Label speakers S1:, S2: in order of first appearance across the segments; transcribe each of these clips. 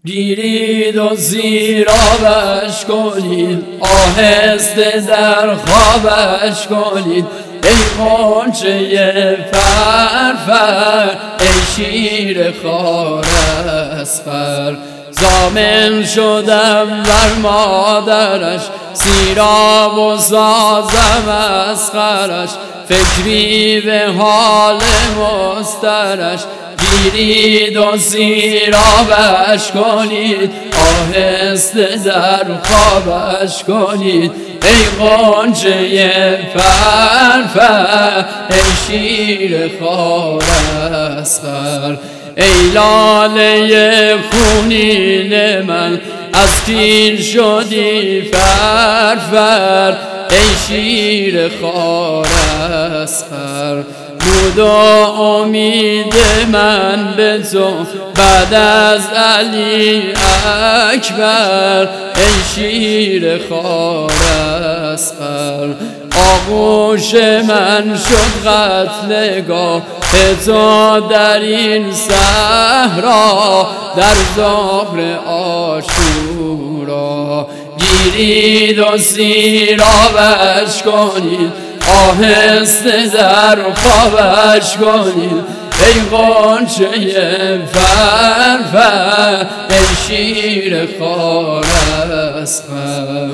S1: گیرید و زیرابش کنید، آهسته در خوابش کنید. ای غنچه فرفر، ای شیر خار اصغر. ضامن شدم بر مادرش، سیراب و سازم اصغرش. فکری به حال مسترش، گیرید و سیرابش کنید، آهسته در خوابش کنید. ای غنچه فرفر، ای شیر خار اصغر. ای لاله خونین من، از کین شدی فرفر. ای شیر خار اصغر. بود و امید من به تو بعد از علی اکبر. ای شیر خار اصغر. آغوش من شد قتلگاه تو در این صحرا، در ظهر عاشورا. گیرید و سیرابش کنید، آهسته در خوابش کنید. ای غنچه فرفر، ای شیر خار اصغر.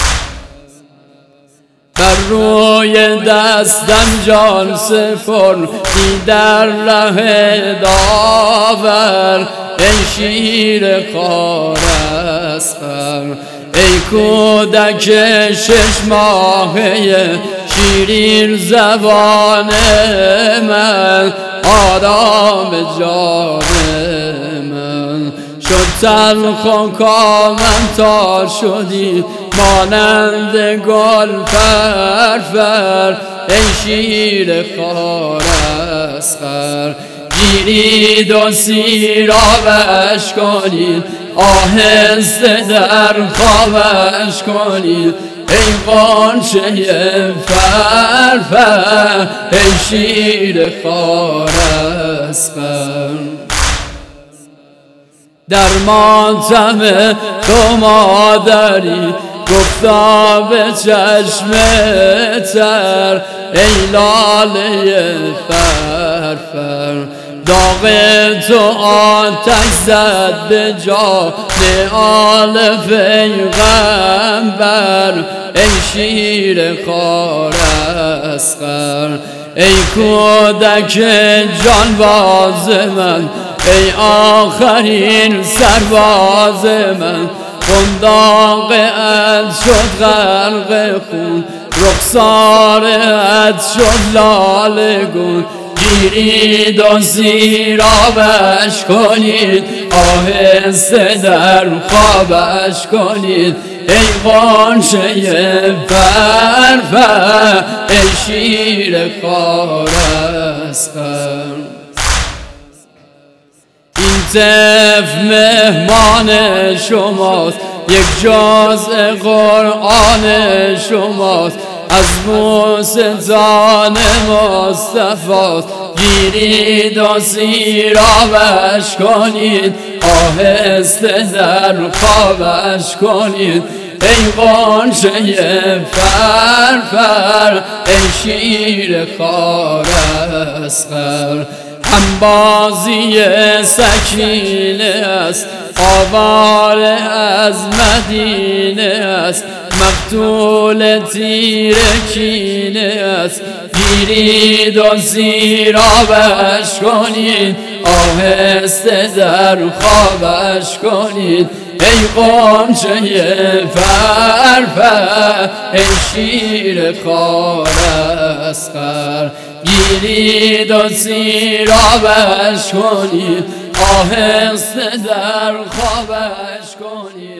S1: بر روی دستم جان سپردی در ره داور. ای شیر خار اصغر. ای کودک 6 ماهه شیرین زبان من، آرام جان من. شد تلخ و کامم تا شدی مانند گل فرفر. ای شیر خار اصغر. گیرید و سیرابش کنید، آهسته در خوابش کنید. ای غنچه فرفر، ای شیر خار اصغر. در ماتم تو مادری گفتا به چشم تر. ای لاله فرفر. داغ تو آتش زد به جان آل پیغمبر. ای شیر خار اصغر. ای کودک جانباز من، ای آخرین سرباز من. قنداقت شد غرق خون، رخسارت شد لاله گون. گیرید و سیرابش کنید، آهسته در خوابش کنید. ای غنچه فرفر، ای شیر خار اصغر. این طفل مهمان شماست، یک جزء قرآن شماست، از موسیقان مصطفاست. گیرید و سیرابش کنید، آهسته در خوابش کنید. ای غنچه فرفر، ای شیر خار اصغر. همبازی سکینه است، آواره از مدینه است، مقتول تیر کینه است. گیرید و سیرابش کنید، آهسته در خوابش کنید. ای غنچه فرفر، ای شیر خار اصغر. گیرید و سیرابش کنید، آهسته در خوابش کنید.